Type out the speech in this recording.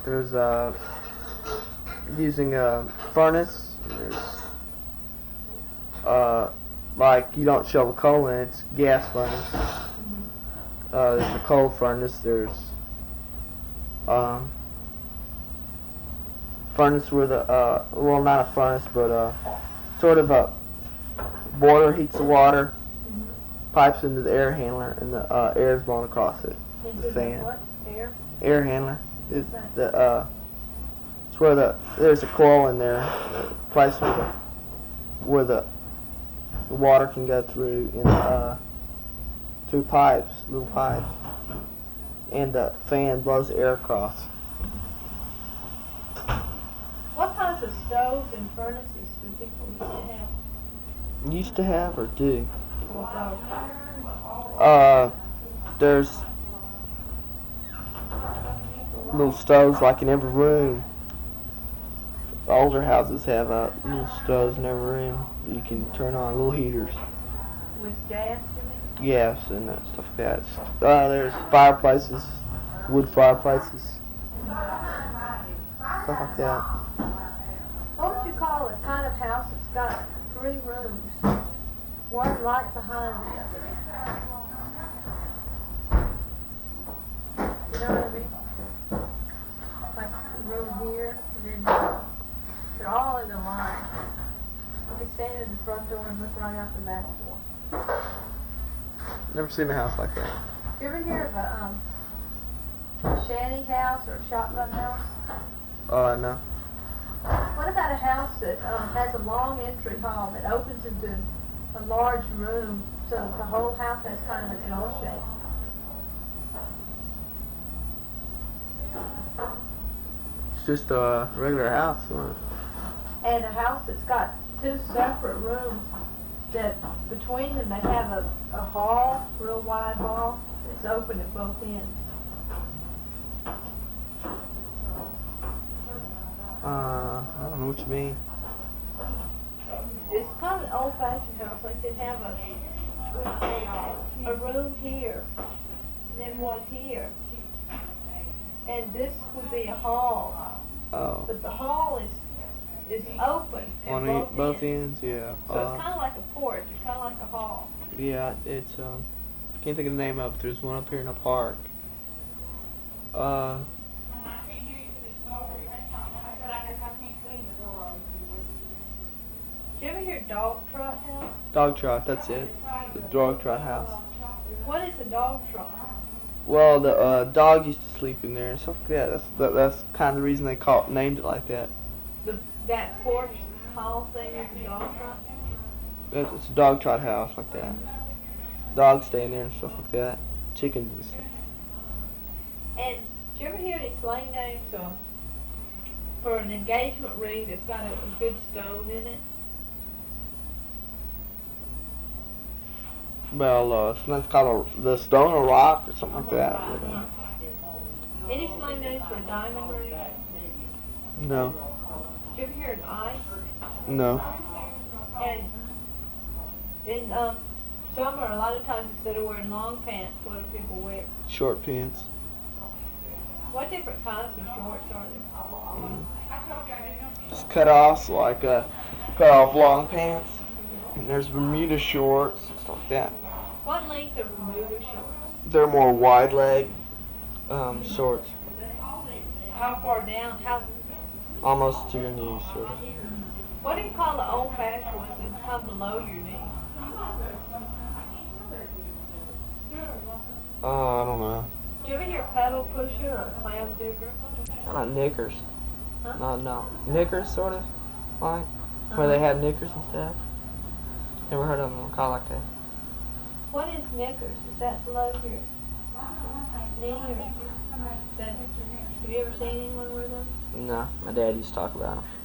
There's using a furnace. There's like you don't shovel coal in, it's gas furnace. There's a coal furnace. There's furnace where the well, not a furnace, but sort of a boiler heats the water, pipes into the air handler, and the air is blown across it. The fan. What? Air? Air handler. It's the it's where there's a coil in there, the place where the water can go through through pipes, little pipes, and the fan blows the air across. What kinds of stoves and furnaces do people used to have? Used to have or do? Well, There's little stoves like in every room. The older houses have little stoves in every room that you can turn on, little heaters. with gas, you mean? Gas and stuff like that. There's fireplaces, wood fireplaces, stuff like that. What would you call a kind of house that's got 3 rooms, one right behind the other? You know what I mean? Like a room here, and then they're all in a line. You can stand in the front door and look right out the back door. Never seen a house like that. You ever hear of a shanty house or a shotgun house? No. What about a house that has a long entry hall that opens into a large room so that the whole house has kind of an L shape? It's just a regular house. And a house that's got 2 separate rooms that between them they have a hall, real wide hall, that's open at both ends. I don't know what you mean. It's kind of an old-fashioned house, like they'd have a room here, and then one here. And this would be a hall, Oh. but the hall is open at On both ends, yeah. So it's kind of like a porch, it's kind of like a hall. Yeah, it's I can't think of the name of it. There's one up here in a park. Did you ever hear dog trot house? Dog trot, that's it. The dog trot house. What is a dog trot? Well, the dog used to sleep in there and stuff like that. That's kind of the reason they named it like that. That porch hall thing is a dog trot? It's a dog trot house like that. Dogs stay in there and stuff like that. Chickens and stuff. And did you ever hear any slang names for an engagement ring that's got a good stone in it? Well, it's called the stone or rock or something like that. Any slang names for a diamond ring? No. Did you ever hear an ice? No. And in summer, a lot of times instead of wearing long pants, what do people wear? Short pants. What different kinds of shorts are there? Just cut off like cut off long pants. And there's Bermuda shorts and stuff like that. What length are Bermuda shorts? They're more wide leg shorts. How far down? Almost to your knees, sort of. What do you call the old-fashioned ones that come below your knee? I don't know. Did you ever hear pedal pusher or clam digger? Not knickers. Huh? No. Knickers, sort of. Like, where they had knickers and stuff. Never heard of them called like that. What is knickers? Is that below your knee or is that, have you ever seen anyone wear them? No, my dad used to talk about them.